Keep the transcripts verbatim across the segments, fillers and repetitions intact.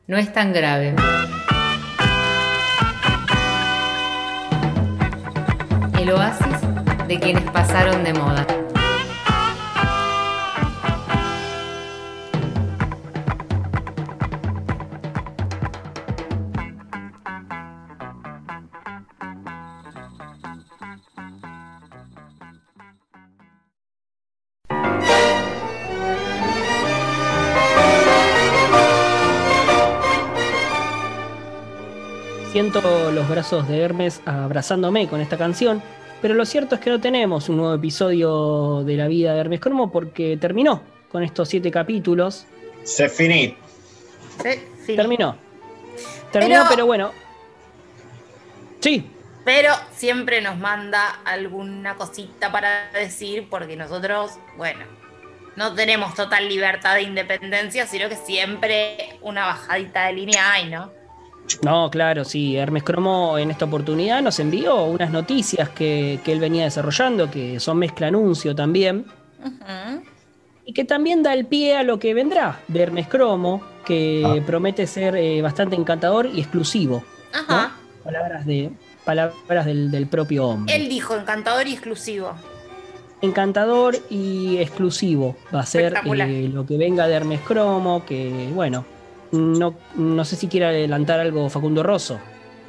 No es tan grave. El oasis de quienes pasaron de moda. Siento los brazos de Hermes abrazándome con esta canción, pero lo cierto es que no tenemos un nuevo episodio de la vida de Hermes Cromo porque terminó con estos siete capítulos. Se finit. Se finit. Terminó. Terminó, pero, pero bueno. Sí. Pero siempre nos manda alguna cosita para decir, porque nosotros, bueno, no tenemos total libertad de independencia, sino que siempre una bajadita de línea hay, ¿no? No, claro, sí. Hermes Cromo en esta oportunidad nos envió unas noticias que, que él venía desarrollando, que son mezcla anuncio también. Uh-huh. Y que también da el pie a lo que vendrá de Hermes Cromo, que ah. promete ser eh, bastante encantador y exclusivo. Ajá. ¿No? Palabras, de, palabras del, del propio hombre. Él dijo encantador y exclusivo. Encantador y exclusivo va a ser eh, lo que venga de Hermes Cromo, que bueno... No, no sé si quiere adelantar algo Facundo Rosso.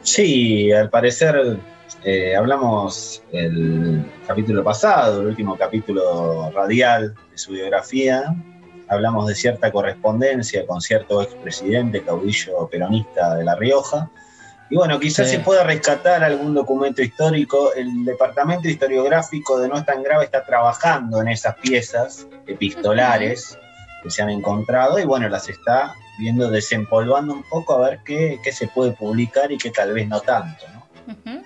Sí, al parecer eh, hablamos el capítulo pasado, el último capítulo radial de su biografía. Hablamos de cierta correspondencia con cierto expresidente, caudillo peronista de La Rioja. Y bueno, quizás sí. se pueda rescatar algún documento histórico. El Departamento Historiográfico de No es tan grave está trabajando en esas piezas epistolares uh-huh. que se han encontrado y bueno, las está viendo, desempolvando un poco a ver qué, qué se puede publicar y qué tal vez no tanto, ¿no? Uh-huh.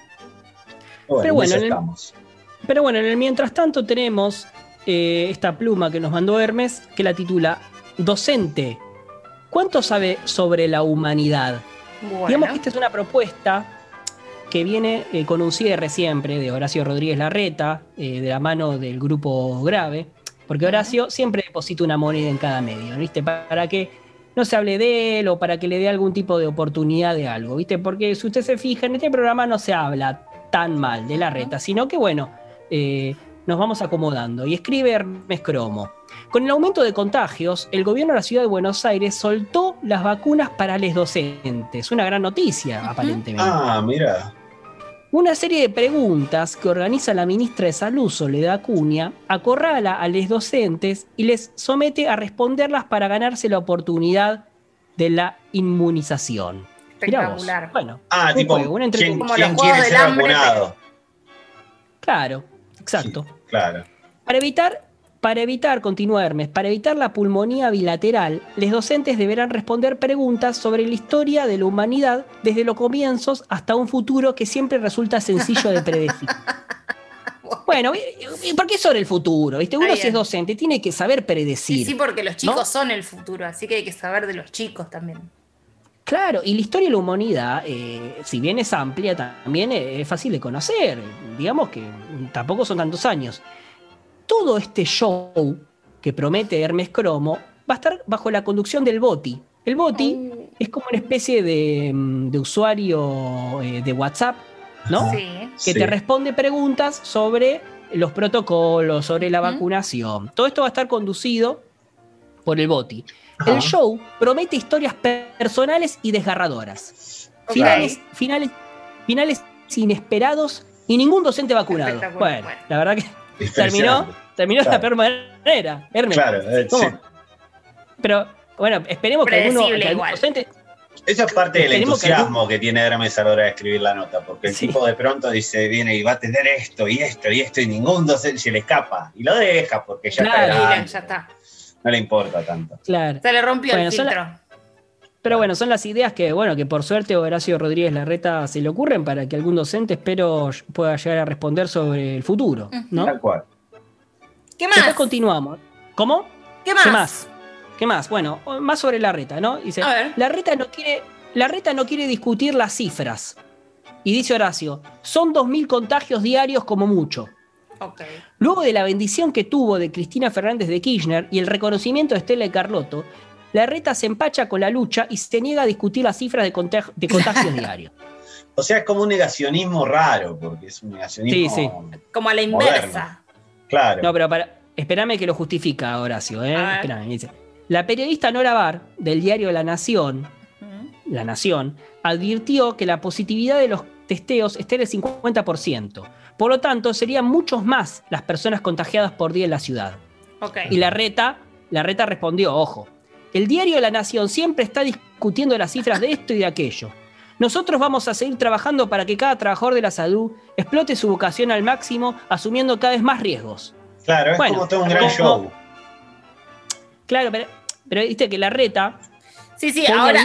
Bueno, pero, bueno, en el, estamos. pero bueno, en el mientras tanto tenemos eh, esta pluma que nos mandó Hermes, que la titula Docente, ¿cuánto sabe sobre la humanidad? Bueno. Digamos que esta es una propuesta que viene eh, con un cierre siempre de Horacio Rodríguez Larreta, eh, de la mano del grupo Grave, porque Horacio uh-huh. siempre deposita una moneda en cada medio, ¿viste? Para que no se hable de él o para que le dé algún tipo de oportunidad de algo, ¿viste? Porque si usted se fija, en este programa no se habla tan mal de Larreta, sino que, bueno, eh, nos vamos acomodando. Y escribe Hermes Cromo. Con el aumento de contagios, el gobierno de la ciudad de Buenos Aires soltó las vacunas para los docentes. Una gran noticia, uh-huh. aparentemente. Ah, mira. Una serie de preguntas que organiza la ministra de Salud, Soledad Acuña, acorrala a los docentes y les somete a responderlas para ganarse la oportunidad de la inmunización. Espectacular. Bueno, ah, tipo, juego, una ¿quién, como ¿quién los quiere juegos ser del hambre, vacunado? Claro, exacto. Sí, claro. Para evitar... Para evitar, continúa Hermes, para evitar la pulmonía bilateral, los docentes deberán responder preguntas sobre la historia de la humanidad desde los comienzos hasta un futuro que siempre resulta sencillo de predecir. Bueno, ¿por qué sobre el futuro? ¿Viste? Uno si es docente tiene que saber predecir. Sí, sí, porque los chicos ¿no? son el futuro, así que hay que saber de los chicos también. Claro, y la historia de la humanidad, eh, si bien es amplia, también es fácil de conocer. Digamos que tampoco son tantos años. Todo este show que promete Hermes Cromo va a estar bajo la conducción del Boti. El Boti oh. es como una especie de, de usuario eh, de WhatsApp, ¿no? Sí. Que sí. te responde preguntas sobre los protocolos, sobre la uh-huh. vacunación. Todo esto va a estar conducido por el Boti. Uh-huh. El show promete historias personales y desgarradoras. Okay. Finales, finales, finales inesperados y ningún docente vacunado. Bueno, bueno, la verdad que terminó, terminó claro. de la peor manera. Hermes. Claro, eh, sí. Pero bueno, esperemos que alguno, que algún docente. Esa es parte del entusiasmo que, algún... que tiene Hermes a la hora de escribir la nota, porque el sí. tipo de pronto dice, viene y va a tener esto y esto y esto y ningún docente se le escapa. Y lo deja porque ya claro, está. Grande, ya está. No le importa tanto. Claro. Se le rompió bueno, el filtro. La... Pero bueno, son las ideas que, bueno, que por suerte Horacio Rodríguez Larreta se le ocurren para que algún docente, espero, pueda llegar a responder sobre el futuro, ¿no? Tal cual. ¿Qué más? Después continuamos. ¿Cómo? ¿Qué más? ¿Qué más? ¿Qué más? Bueno, más sobre Larreta, ¿no? Dice, Larreta no quiere, Larreta no quiere discutir las cifras. Y dice Horacio, son dos mil contagios diarios como mucho. Okay. Luego de la bendición que tuvo de Cristina Fernández de Kirchner y el reconocimiento de Estela y Carlotto, la reta se empacha con la lucha y se niega a discutir las cifras de, contag- de contagios diarios. O sea, es como un negacionismo raro, porque es un negacionismo Sí, sí. Como a la inversa. moderno. Claro. No, pero para, espérame que lo justifica, Horacio. ¿eh? Esperame, dice. La periodista Nora Barr, del diario La Nación, uh-huh. La Nación, advirtió que la positividad de los testeos está en el cincuenta por ciento. Por lo tanto, serían muchos más las personas contagiadas por día en la ciudad. Okay. Y la reta, la reta respondió, ojo, el diario La Nación siempre está discutiendo las cifras de esto y de aquello. Nosotros vamos a seguir trabajando para que cada trabajador de la salud explote su vocación al máximo, asumiendo cada vez más riesgos. Claro, es bueno, como todo un gran como, show. Claro, pero, pero viste que la reta... Sí, sí, ahora...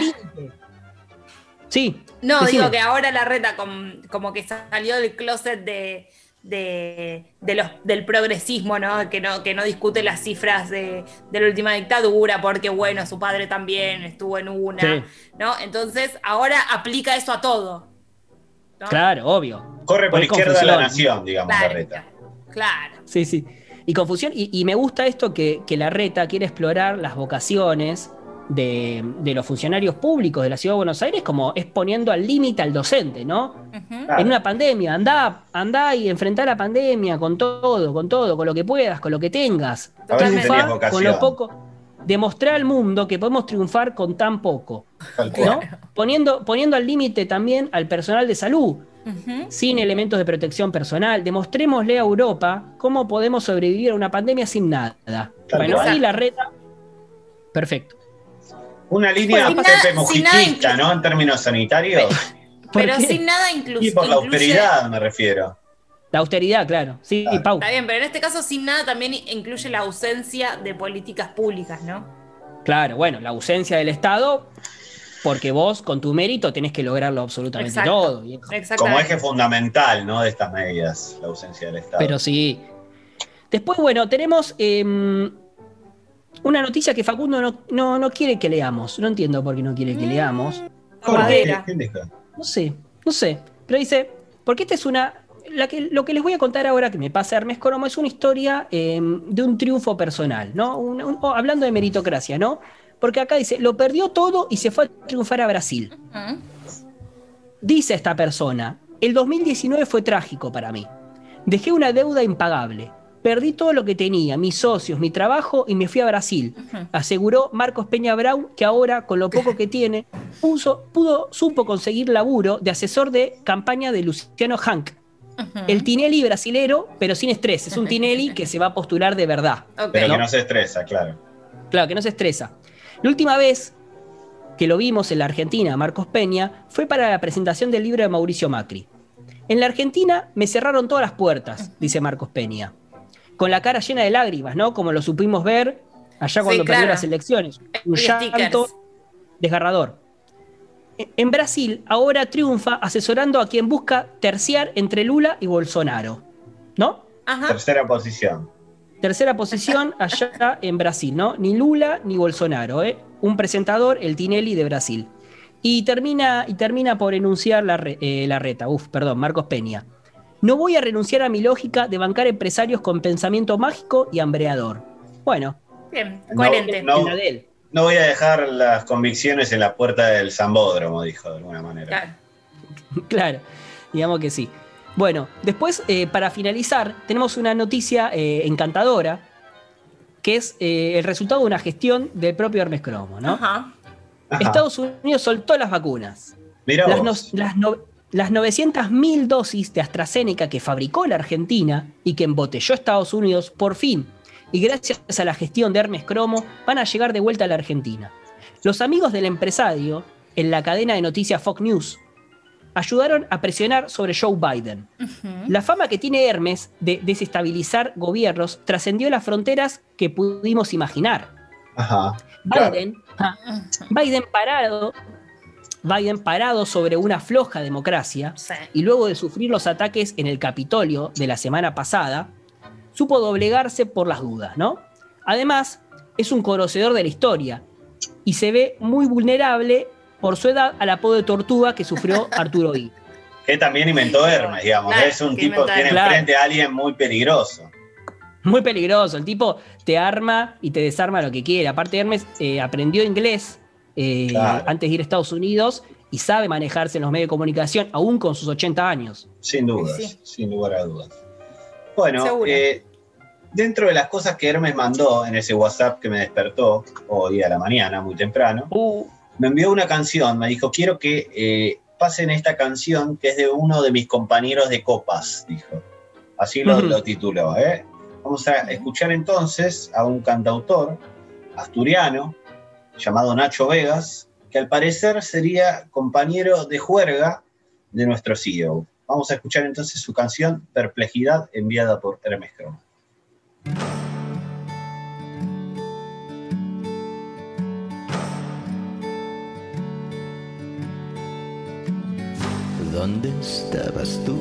Sí. No, decime. digo que ahora la reta com, como que salió del closet de... De, de los, del progresismo, ¿no? Que, no, que no discute las cifras de, de la última dictadura, porque bueno, su padre también estuvo en una, sí. ¿no? Entonces ahora aplica eso a todo, ¿no? Claro, obvio. Corre por izquierda la nación, digamos, claro, la reta. Claro. Sí, sí. Y confusión, y, y me gusta esto que, que la reta quiere explorar las vocaciones de, de los funcionarios públicos de la Ciudad de Buenos Aires, como es poniendo al límite al docente, ¿no? Uh-huh. Claro. En una pandemia, andá, andá y enfrentá la pandemia con todo, con todo, con lo que puedas, con lo que tengas. Triunfá con lo poco. Demostrar al mundo que podemos triunfar con tan poco, ¿no? Poniendo, poniendo al límite también al personal de salud, uh-huh. sin elementos de protección personal. Demostrémosle a Europa cómo podemos sobrevivir a una pandemia sin nada. Claro. Bueno, ahí la reta. Perfecto. Una línea pues, Pepe Mujicista, ¿no? En términos sanitarios. Pero sin nada inclusive. Y por la austeridad me refiero. La austeridad, claro. Sí, claro. Pau. Está bien, pero en este caso sin nada también incluye la ausencia de políticas públicas, ¿no? Claro, bueno, la ausencia del Estado, porque vos con tu mérito tenés que lograrlo absolutamente Exacto. todo. Como eje fundamental, ¿no? De estas medidas, la ausencia del Estado. Pero sí. Después, bueno, tenemos... Eh, una noticia que Facundo no, no, no quiere que leamos. No entiendo por qué no quiere que leamos. ¿Por qué? ¿Quién dijo? No sé, no sé. Pero dice, porque esta es una... La que, lo que les voy a contar ahora que me pasa Hermes Cromo es una historia eh, de un triunfo personal, ¿no? Un, un, oh, hablando de meritocracia, ¿no? Porque acá dice, lo perdió todo y se fue a triunfar a Brasil. Uh-huh. Dice esta persona, el dos mil diecinueve fue trágico para mí. Dejé una deuda impagable. Perdí todo lo que tenía, mis socios, mi trabajo y me fui a Brasil. Uh-huh. Aseguró Marcos Peña Braun que ahora, con lo poco que tiene, puso, pudo, supo conseguir laburo de asesor de campaña de Luciano Hank. Uh-huh. El Tinelli brasilero, pero sin estrés. Es un Tinelli que se va a postular de verdad. Okay. Pero ¿no? que no se estresa, claro. Claro, que no se estresa. La última vez que lo vimos en la Argentina, Marcos Peña, fue para la presentación del libro de Mauricio Macri. En la Argentina me cerraron todas las puertas, dice Marcos Peña. Con la cara llena de lágrimas, ¿no? Como lo supimos ver allá cuando sí, perdió claro. las elecciones. Un llanto desgarrador. En Brasil ahora triunfa asesorando a quien busca terciar entre Lula y Bolsonaro, ¿no? Ajá. Tercera posición. Tercera posición allá en Brasil, ¿no? Ni Lula ni Bolsonaro, ¿eh? Un presentador, el Tinelli de Brasil. Y termina, y termina por enunciar la, eh, la reta. Uf, perdón, Marcos Peña. No voy a renunciar a mi lógica de bancar empresarios con pensamiento mágico y hambreador. Bueno. Bien, coherente. No, no, no voy a dejar las convicciones en la puerta del Zambódromo, dijo de alguna manera. Claro, claro, digamos que sí. Bueno, después, eh, para finalizar, tenemos una noticia eh, encantadora, que es eh, el resultado de una gestión del propio Hermes Cromo, ¿no? Ajá. Ajá. Estados Unidos soltó las vacunas. Mirá las, vos. No, las, no, las novecientas mil dosis de AstraZeneca que fabricó la Argentina y que embotelló Estados Unidos, por fin, y gracias a la gestión de Hermes Cromo, van a llegar de vuelta a la Argentina. Los amigos del empresario, en la cadena de noticias Fox News, ayudaron a presionar sobre Joe Biden. Uh-huh. La fama que tiene Hermes de desestabilizar gobiernos trascendió las fronteras que pudimos imaginar. Ajá, Biden, claro. Biden parado, Biden parado sobre una floja democracia, sí. y luego de sufrir los ataques en el Capitolio de la semana pasada, supo doblegarse por las dudas, ¿no? Además, es un conocedor de la historia y se ve muy vulnerable por su edad al apodo de tortuga que sufrió Arturo I. Que también inventó Hermes, digamos. Claro, es un que tipo que tiene claro. enfrente a alguien muy peligroso. Muy peligroso. El tipo te arma y te desarma lo que quiere. Aparte, Hermes eh, aprendió inglés eh, claro. antes de ir a Estados Unidos y sabe manejarse en los medios de comunicación, aún con sus ochenta años. Sin dudas, sí. sin lugar a dudas. Bueno, eh, dentro de las cosas que Hermes mandó en ese WhatsApp que me despertó hoy a la mañana, muy temprano, uh. me envió una canción. Me dijo, quiero que eh, pasen esta canción que es de uno de mis compañeros de copas, dijo. Así lo, uh-huh. lo tituló, ¿eh? Vamos a escuchar entonces a un cantautor asturiano llamado Nacho Vegas, que al parecer sería compañero de juerga de nuestro C E O. Vamos a escuchar entonces su canción Perplejidad, enviada por Hermes Croma. ¿Dónde estabas tú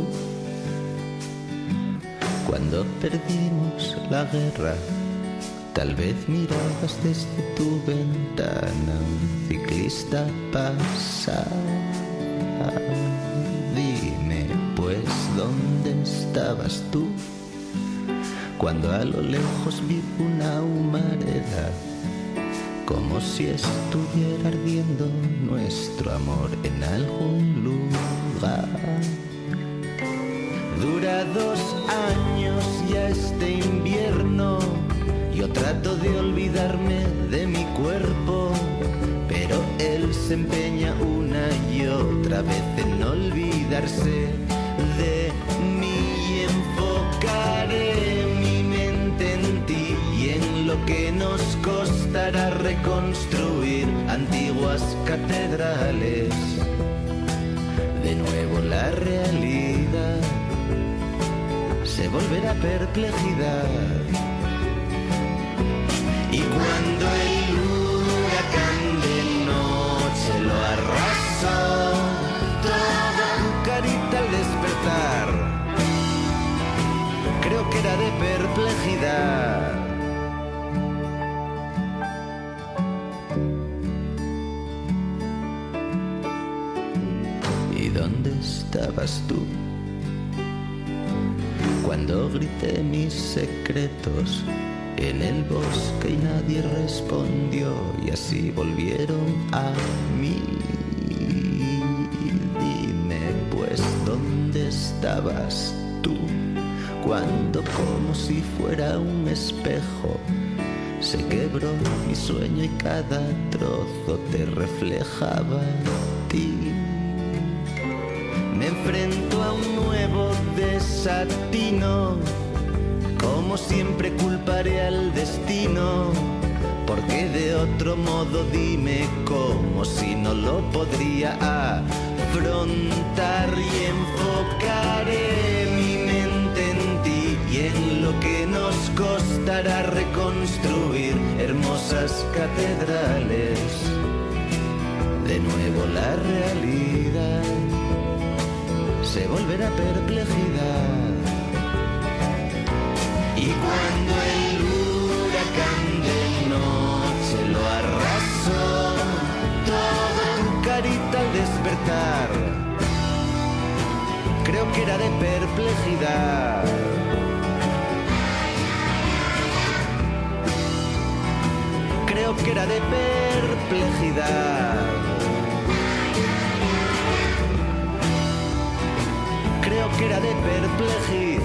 cuando perdimos la guerra? Tal vez mirabas desde tu ventana un ciclista pasar. Dime, pues, ¿dónde estabas tú cuando a lo lejos vi una humareda? Como si estuviera ardiendo nuestro amor en algún lugar. Dura dos años ya este invierno. Yo trato de olvidarme de mi cuerpo, pero él se empeña una y otra vez en olvidarse de mí. Y enfocaré mi mente en ti y en lo que nos costará reconstruir antiguas catedrales. De nuevo la realidad se volverá perplejidad. Y cuando el huracán de noche lo arrasó, toda tu carita al despertar, creo que era de perplejidad. ¿Y dónde estabas tú cuando grité mis secretos en el bosque y nadie respondió y así volvieron a mí? Dime, pues, ¿dónde estabas tú cuando, como si fuera un espejo, se quebró mi sueño y cada trozo te reflejaba a ti? Me enfrento a un nuevo desatino. Como siempre culparé al destino, porque de otro modo dime cómo si no lo podría afrontar. Y enfocaré mi mente en ti y en lo que nos costará reconstruir hermosas catedrales. De nuevo la realidad se volverá perplejidad. Y cuando el huracán de noche lo arrasó, toda tu carita al despertar, creo que era de perplejidad. Creo que era de perplejidad. Creo que era de perplejidad.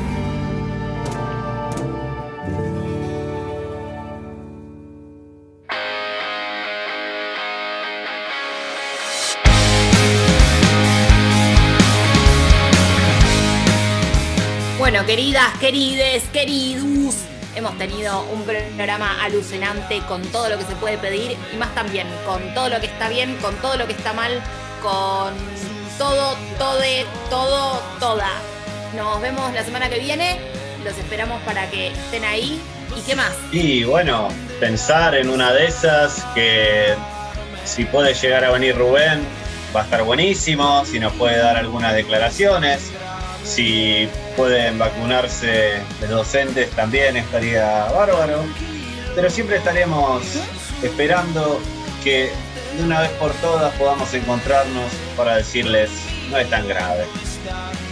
Bueno, queridas, querides, queridos, hemos tenido un programa alucinante con todo lo que se puede pedir y más también, con todo lo que está bien, con todo lo que está mal, con todo, tode, todo, toda. Nos vemos la semana que viene, los esperamos para que estén ahí. ¿Y qué más? Y bueno, pensar en una de esas que si puede llegar a venir Rubén va a estar buenísimo, si nos puede dar algunas declaraciones. Si pueden vacunarse los docentes también estaría bárbaro, pero siempre estaremos esperando que de una vez por todas podamos encontrarnos para decirles no es tan grave.